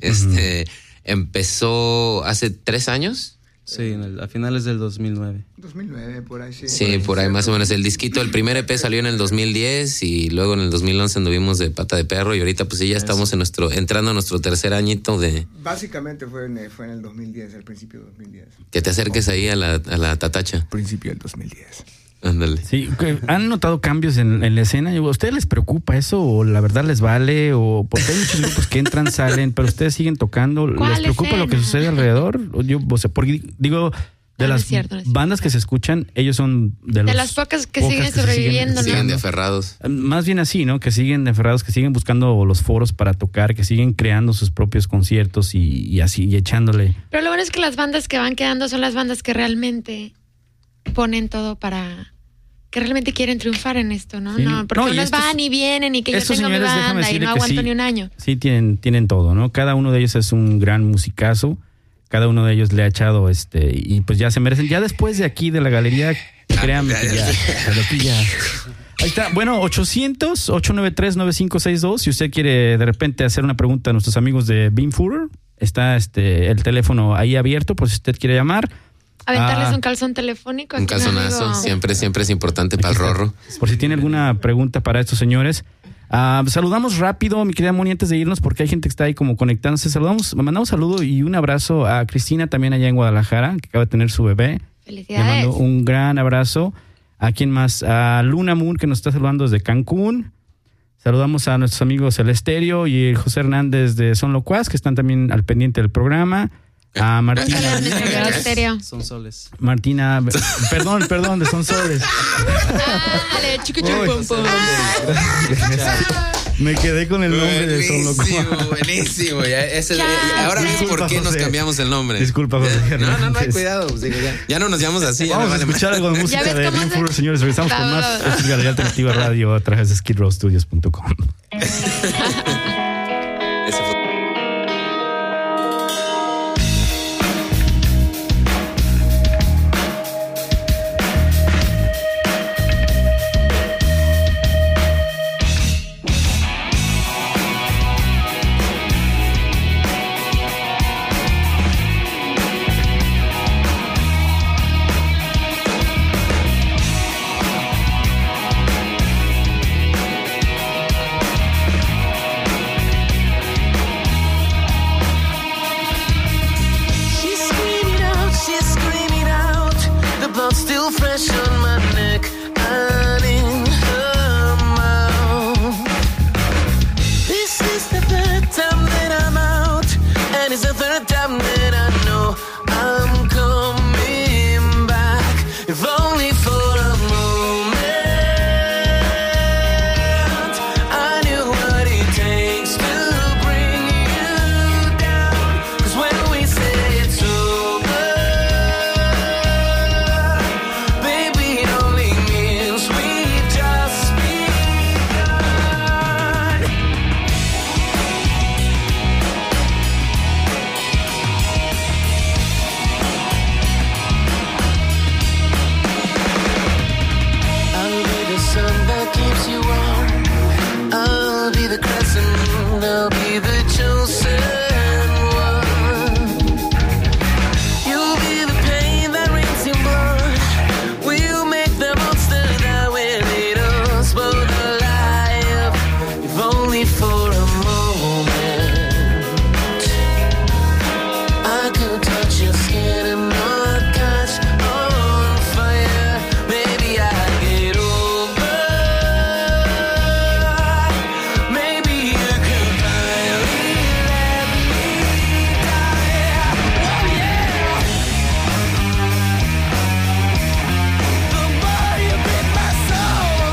empezó hace 3 años. Sí, a finales del 2009. 2009, por ahí sí. Sí, por ahí más o menos. El disquito, el primer EP salió en el 2010 y luego en el 2011 anduvimos de pata de perro y ahorita pues sí ya estamos entrando a nuestro tercer añito de Básicamente fue en el 2010, al principio del 2010. que te acerques ahí a la tatacha. Principio del 2010. Ándale. Sí, ¿han notado cambios en la escena? ¿A ustedes les preocupa eso o la verdad les vale? O porque hay muchos grupos que entran, salen, pero ustedes siguen tocando. ¿Les ¿Cuál preocupa lo que escena? sucede alrededor? Porque digo, De No, no las es cierto, no es bandas que se escuchan, ellos son de las pocas que siguen sobreviviendo, ¿no? Siguen de aferrados. Más bien así, ¿no? Que siguen de aferrados, que siguen buscando los foros para tocar, que siguen creando sus propios conciertos y así, y echándole. Pero lo bueno es que las bandas que van quedando son las bandas que realmente ponen todo para... que realmente quieren triunfar en esto, ¿no? Sí. No, porque No, y unos estos- van y vienen y que yo estos tengo mi señores, déjame banda y decirle no que aguanto sí. ni un año. Sí, tienen todo, ¿no? Cada uno de ellos es un gran musicazo. Cada uno de ellos le ha echado y pues ya se merecen. Ya después de aquí de la galería, créanme que ya. Pero aquí ya. Ahí está. Bueno, 800-893-9562. Si usted quiere de repente hacer una pregunta a nuestros amigos de Beamfooder, está el teléfono ahí abierto por si usted quiere llamar. Aventarles un calzón telefónico. Un aquí, calzonazo, amigo. siempre es importante para el rorro. Por si tiene alguna pregunta para estos señores. Saludamos rápido, mi querida Moni, antes de irnos, porque hay gente que está ahí como conectándose. Mandamos saludo y un abrazo a Cristina, también allá en Guadalajara, que acaba de tener su bebé. Le Felicidades. mando un gran abrazo. ¿A quién más? A Luna Moon, que nos está saludando desde Cancún. Saludamos a nuestros amigos El Estéreo y José Hernández de Son Locuaz, que están también al pendiente del programa. A Martina. Son soles. Martina, perdón, de Son Soles. Dale, chico, chico, pum, pum. Me quedé con el nombre de Son Locuaz. Buenísimo. Ahora ves por qué nos José. cambiamos el nombre. Disculpa, José. No, hay Hernández. cuidado. pues, digo, ya no nos llamamos así. Vamos a escuchar algo de música ves de cómo Beam se- Furor, señores. Regresamos con más. Vamos. Esto es Galería Alternativa Radio a través de skidrowstudios.com. Ese fue- She's screaming out, the blood's still fresh on my neck and in her mouth. This is the third time that I'm out, and it's the third time that I know I'm coming back, if only for a moment. I knew what it takes to bring you down, 'cause when we say it's over, baby, it only means we just begun. I'll be the sun that keeps you warm. I'll be the crescent moon. I'll be the chosen one. You'll be the pain that rains in blood. We'll make the monster that will lead us both alive, if only for a moment. I could touch your skin and not catch on fire. Maybe I'd get over. Maybe you could finally let me die. Oh yeah. The more you break my soul,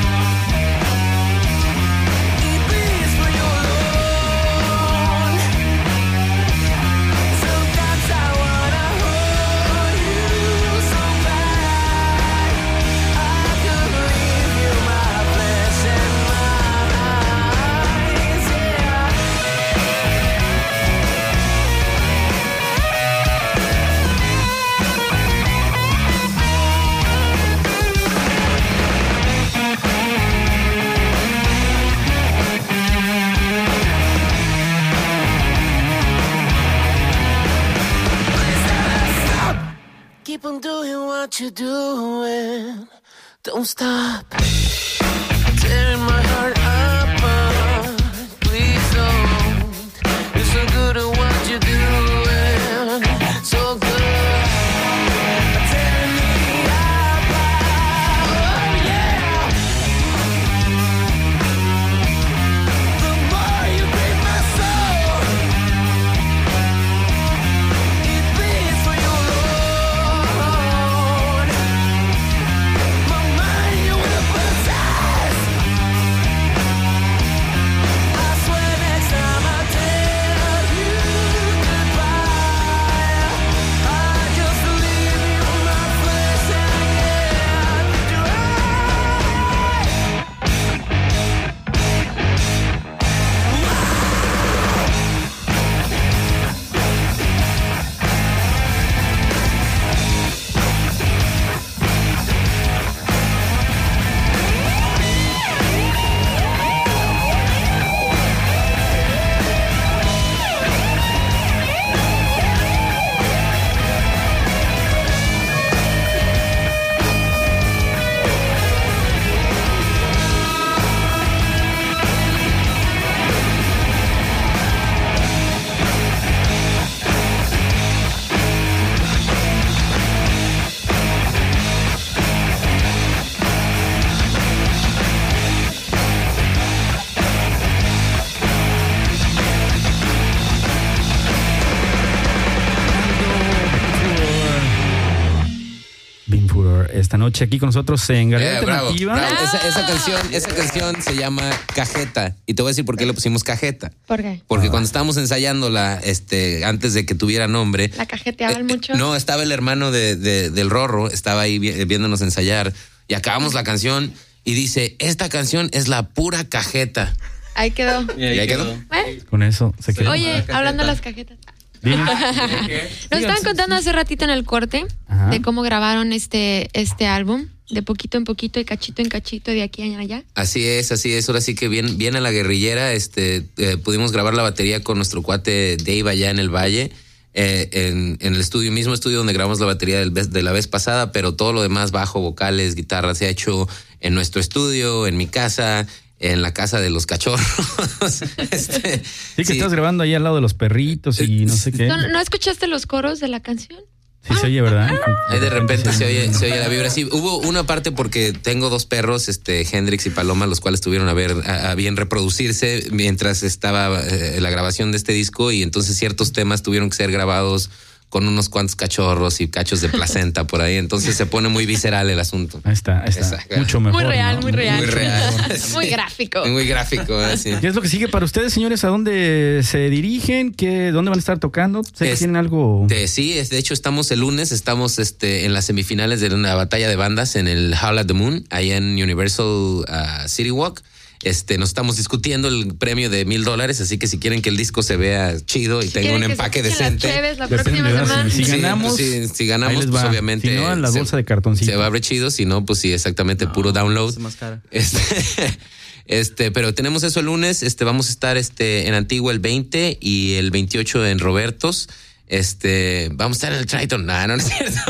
it bleeds for you alone. Sometimes I wanna hold you so bad. I could leave you my flesh and my eyes, yeah. Keep on doing what you're doing. Don't stop. Tearing my heart apart. Please don't. You're so good at what you're doing. So good. Tearing me apart. Oh yeah. The more you break my soul, it bleeds for you alone. noche aquí con nosotros en Galería Bravo, Alternativa. bravo. Esa canción se llama Cajeta. Y te voy a decir por qué le pusimos Cajeta. ¿Por qué? Porque cuando estábamos ensayándola, antes de que tuviera nombre. ¿La cajeteaban mucho? No, estaba el hermano del Rorro, estaba ahí viéndonos ensayar. Y acabamos la canción y dice, esta canción es la pura cajeta. Ahí quedó. ¿Y ahí quedó? Con eso se quedó. Oye, hablando de las cajetas. Dime. Nos estaban contando hace ratito en el corte de cómo grabaron este álbum, de poquito en poquito y cachito en cachito, de aquí a allá. Así es. Ahora sí que bien a la guerrillera. Pudimos grabar la batería con nuestro cuate Dave allá en el Valle, en el mismo estudio donde grabamos la batería de la vez pasada, pero todo lo demás, bajo, vocales, guitarra, se ha hecho en nuestro estudio, en mi casa, en la casa de los cachorros. Sí, que estás grabando ahí al lado de los perritos y no sé qué. ¿No escuchaste los coros de la canción? Sí, se oye, ¿verdad? Ahí de repente se oye la vibra. Sí, hubo una parte porque tengo dos perros, Hendrix y Paloma, los cuales tuvieron a bien reproducirse mientras estaba la grabación de este disco, y entonces ciertos temas tuvieron que ser grabados con unos cuantos cachorros y cachos de placenta por ahí. Entonces se pone muy visceral el asunto. Ahí está. Mucho mejor. Muy real, ¿no? muy real. Muy real. Muy gráfico. Muy gráfico, sí. ¿Qué es lo que sigue para ustedes, señores? ¿A dónde se dirigen? ¿Dónde van a estar tocando? Sé que tienen algo... Sí, de hecho estamos el lunes, en las semifinales de una batalla de bandas en el Howl at the Moon, ahí en Universal City Walk. Nos estamos discutiendo el premio de $1,000, así que si quieren que el disco se vea chido y tenga un empaque decente. Si ganamos, pues obviamente. Si no, en la bolsa de cartoncito. Se va a ver chido, si no, pues sí, exactamente, puro download. Es más cara. Pero tenemos eso el lunes. Vamos a estar en Antigua el 20 y el 28 en Robertos. Vamos a estar en el Triton. No es cierto.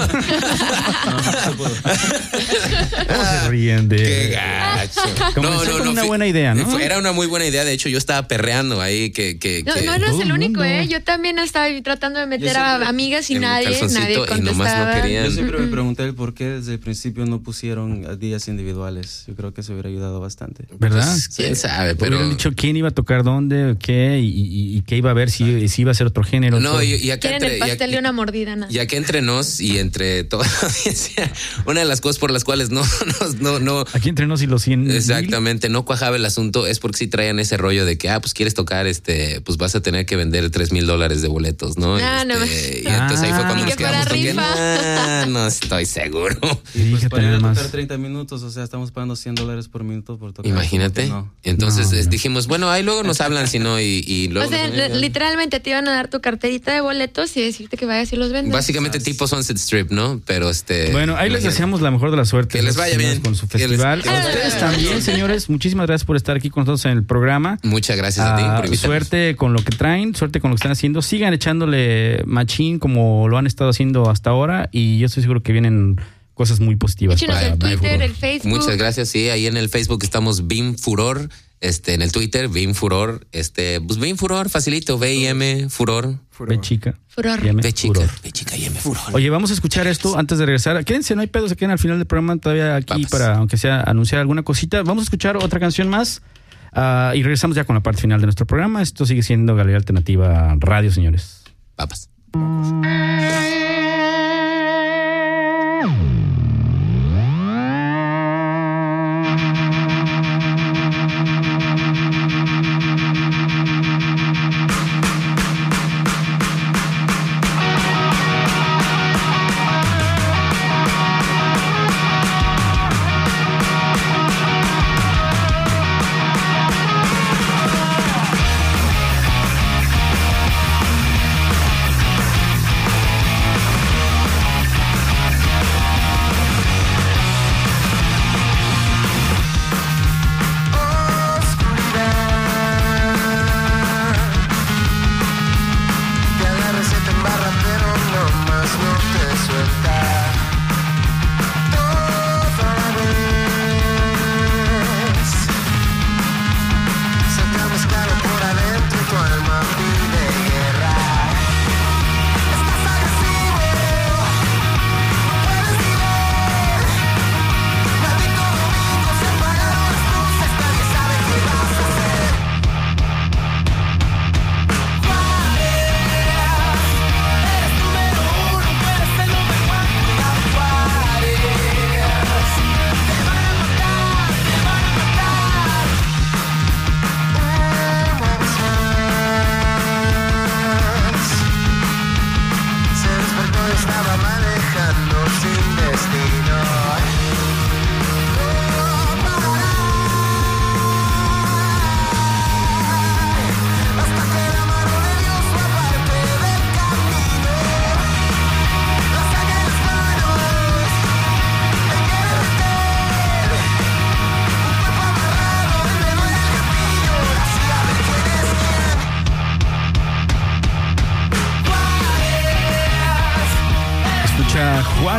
¿Cómo se ríen de...? Qué gacho. No. Una buena idea, ¿no? Era una muy buena idea. De hecho, yo estaba perreando ahí No eres el único, Yo también estaba tratando de meter a amigas y nadie contestaba. Y nomás no querían. Yo siempre me pregunté el por qué desde el principio no pusieron días individuales. Yo creo que eso hubiera ayudado bastante. ¿Verdad? Pues, quién sabe, pero... Hubieran dicho quién iba a tocar dónde, qué, y qué iba a ver, si iba a ser otro género. No, y acá quieren el pastel y una mordida, nada. Ya que entre nos y entre toda la audiencia, una de las cosas por las cuales no. Aquí entre nos y los 100. Exactamente, no cuajaba el asunto, es porque sí traían ese rollo de que, pues quieres tocar, pues vas a tener que vender $3,000 de boletos, ¿no? No. Y entonces ahí fue cuando nos quedamos con no estoy seguro. Y pues para ir a tocar 30 minutos, o sea, estamos pagando $100 por minuto por tocar. Imagínate. No. Entonces dijimos, bueno, ahí luego nos hablan, si no, y luego. O sea, literalmente te iban a dar tu carterita de boletos y decirte que vayas y los vendas. Básicamente tipo Sunset Strip, ¿no? Pero Bueno, ahí les deseamos la mejor de la suerte. Que les vaya bien. Con su festival. A ustedes también, señores, muchísimas gracias por estar aquí con nosotros en el programa. Muchas gracias a ti por invitarnos. Suerte con lo que traen, suerte con lo que están haciendo. Sigan echándole machín como lo han estado haciendo hasta ahora, y yo estoy seguro que vienen cosas muy positivas. Échenos el Twitter, el Facebook. Muchas gracias, sí, ahí en el Facebook estamos Bim Furor, en el Twitter Bim Furor, pues Bim Furor, facilito, B-I-M Furor. B chica. Furor. B chica y M Furor. Oye, vamos a escuchar esto antes de regresar. Quédense, no hay pedo, se quedan al final del programa todavía aquí para, aunque sea, anunciar alguna cosita. Vamos a escuchar otra canción más y regresamos ya con la parte final de nuestro programa. Esto sigue siendo Galería Alternativa Radio, señores. Papas.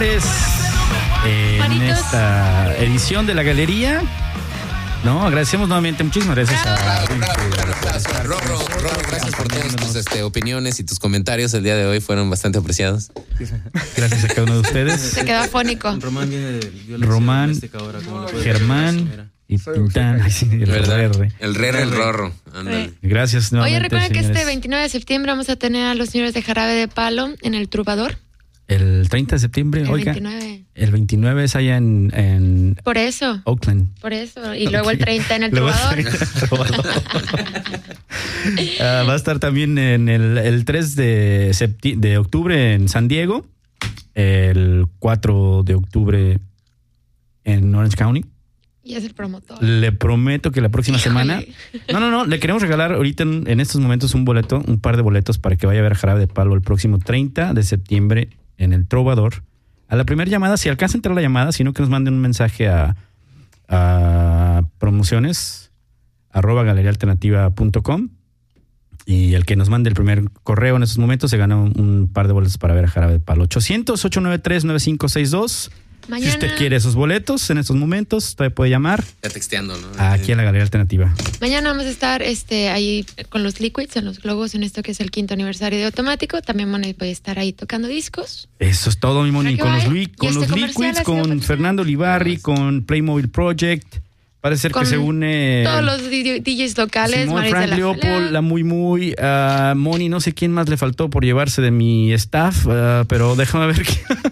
Juárez en Manitos. esta edición de La Galería. No, agradecemos nuevamente, muchísimas gracias a Rorro, gracias por todas tus opiniones y tus comentarios el día de hoy, fueron bastante apreciados. Gracias a cada uno de ustedes. Se quedó afónico. Román viene de violencia Román, doméstica ahora, ¿cómo lo puede Germán ver? y Tintán. Ay, sí, el ¿Verdad? RR. El Rere, el Rorro. Ándale. Gracias Oye, nuevamente, recuerden que señores. este 29 de septiembre vamos a tener a los señores de Jarabe de Palo en el Trubador. El 30 de septiembre, El oiga. 29. El 29 es allá en Por eso. Oakland. Por eso. Y luego el 30 en el Luego Trubador. el 30 en el Trubador. Va a estar también en el 3 de octubre en San Diego, el 4 de octubre en Orange County. Y es el promotor. Le prometo que la próxima Híjole. semana... No, le queremos regalar ahorita en estos momentos un par de boletos para que vaya a ver a Jarabe de Palo el próximo 30 de septiembre en el Trovador. A la primera llamada, si alcanza a entrar la llamada, sino que nos manden un mensaje a promociones@galeriaalternativa.com, y el que nos mande el primer correo en estos momentos se gana un par de boletos para ver a Jarabe de Palo. 800-893-9562. Mañana, Si usted quiere esos boletos en estos momentos, todavía puede llamar Ya texteando, ¿no? aquí a la Galería Alternativa. mañana vamos a estar ahí con los Liquids, en los globos, en esto que es el 5º aniversario de Automático. También Moni puede estar ahí tocando discos. Eso es todo, mi Moni. Para que Con los, vaya. con Y los comercial Liquids, ha sido con patrocinado. Fernando Olivarri, con Playmobil Project. Parece ser que Con se une Todos los DJs locales, Simón, Maris de Frank la Leopold, Jalea. la Muy, Moni, no sé quién más le faltó por llevarse de mi staff, pero déjame ver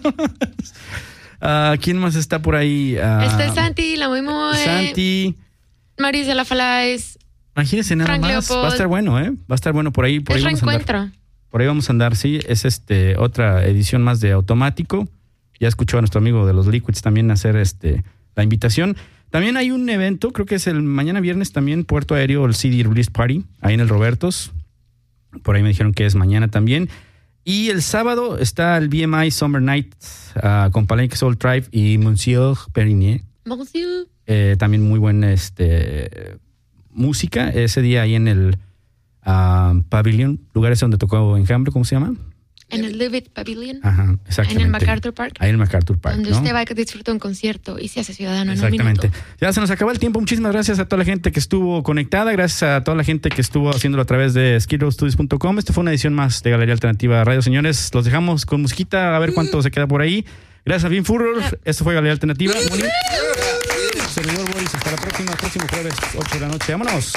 quién más está por ahí. Santi, la Muy Muy. Santi. Maris de la Falais. Imagínense nada Frank más. Leopold. Va a estar bueno, ¿eh? Va a estar bueno por ahí. Por Es ahí vamos a andar. reencuentro. Por ahí vamos a andar, sí. Es otra edición más de Automático. Ya escuchó a nuestro amigo de los Liquids también hacer la invitación. También hay un evento, creo que es el mañana viernes también, Puerto Aéreo, el CD Release Party, ahí en el Robertos. Por ahí me dijeron que es mañana también. Y el sábado está el BMI Summer Night con Palenque Soul Tribe y Monsieur Perigné. Monsieur. También muy buena música. Ese día ahí en el Pavilion, lugar ese donde tocó Enjambre, ¿cómo se llama? En el Live It Pavilion. Ajá, exactamente. En el MacArthur Park. Ahí en el MacArthur Park, Donde ¿no? usted va a disfrutar un concierto y se hace ciudadano en un Exactamente. minuto. Ya se nos acabó el tiempo. Muchísimas gracias a toda la gente que estuvo conectada. Gracias a toda la gente que estuvo haciéndolo a través de skidrowstudios.com. Esta fue una edición más de Galería Alternativa Radio. Señores, los dejamos con musiquita a ver cuánto se queda por ahí. Gracias a Vin Furrer. Esto fue Galería Alternativa. Moni. Servidor Boris. Hasta la próxima. Próximo jueves, 8 de la noche. Vámonos.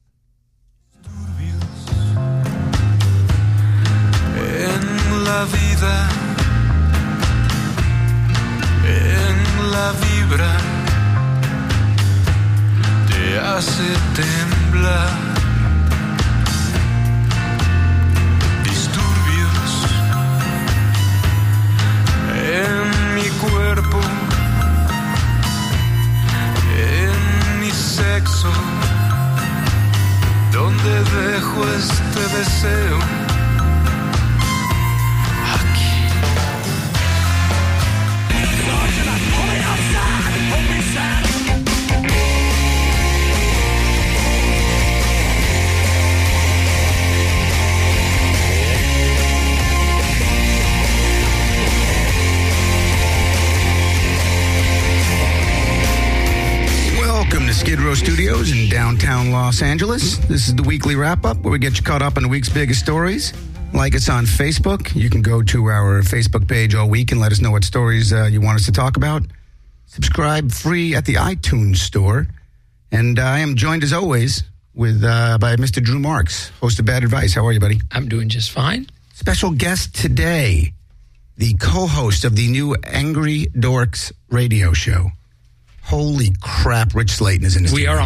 En la vida, en la vibra, te hace temblar. Disturbios en mi cuerpo, en mi sexo, donde dejo este deseo. Welcome to Skid Row Studios in downtown Los Angeles. This is the weekly wrap-up where we get you caught up on the week's biggest stories. Like us on Facebook. You can go to our Facebook page all week and let us know what stories you want us to talk about. Subscribe free at the iTunes store. And I am joined, as always, by Mr. Drew Marks, host of Bad Advice. How are you, buddy? I'm doing just fine. Special guest today, the co-host of the new Angry Dorks radio show. Holy crap, Rich Slayton is in the We studio. are